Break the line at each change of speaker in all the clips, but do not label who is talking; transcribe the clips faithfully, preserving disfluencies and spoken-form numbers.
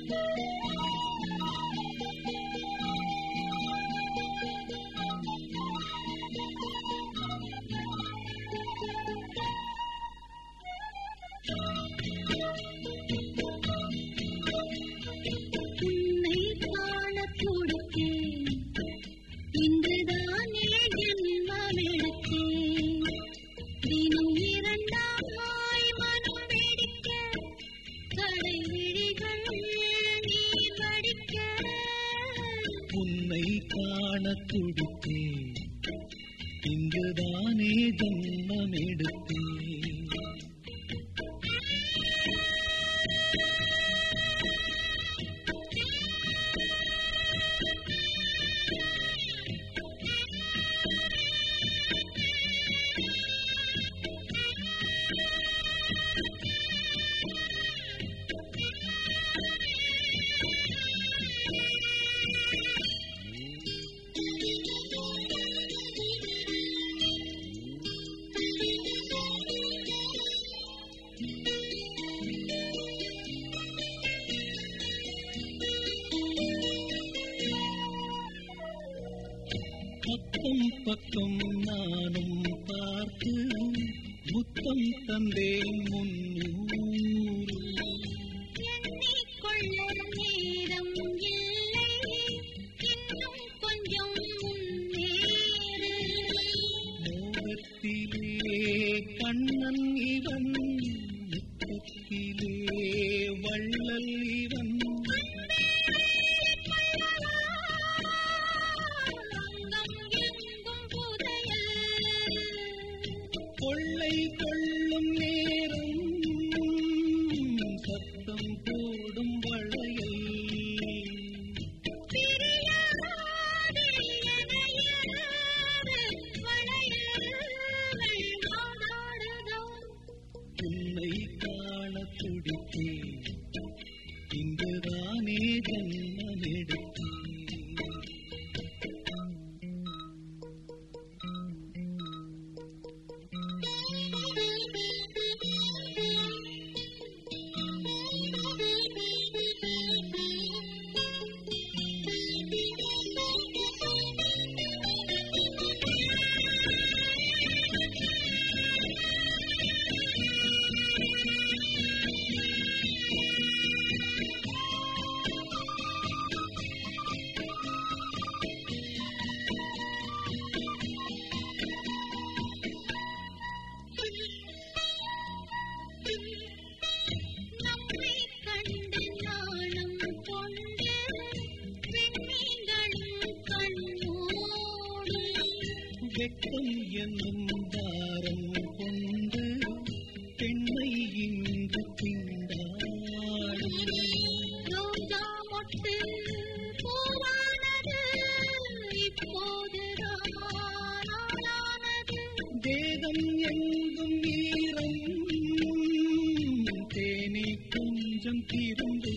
உன்னை காண துடித்தேன், இங்குதானே ஜன்மம் எடுத்தேன். பக்கம் பக்கம் நானும் பார்த்து முத்தம் தந்தேன் முன்னூறு.
எண்ணிக்கொள்ள நேரம் இல்லை, இன்னும் கொஞ்சம் முன்னேறு.
மோகத்திலே கண்ணன் இவன், முத்தத்திலே வள்ளல் இவன். கொள்ளை கொள்ளும் நேரம் சத்தம் போடும் வளையல். உன்னை காண துடித்தேன், இங்குதானே ஜன்மம் எடுத்தேன். வெட்கம் என்னும் தாரம் கொண்டு பெண்ணை இன்று திண்டாடும்.
ரோஜா மொட்டு பூவானது இப்போதுதானானது.
வேதம் எங்கும் ஈரம், தேனி கொஞ்சம் திருந்து.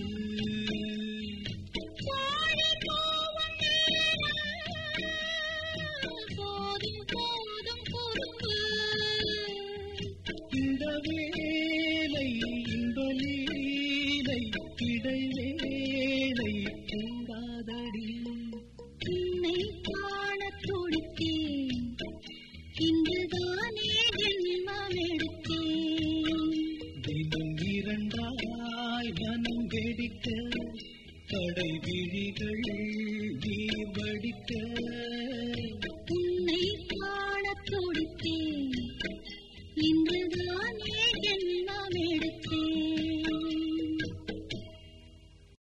இந்த வேலை இந்த லீலை இடைவேளை கூடாதடி.
உன்னை காண துடித்தேன், இங்குதானே ஜன்மம் எடுத்தேன்.
தினம் இரண்டாய் மனம் வெடிக்க, கடை விழிகள் நீர் வடிக்க.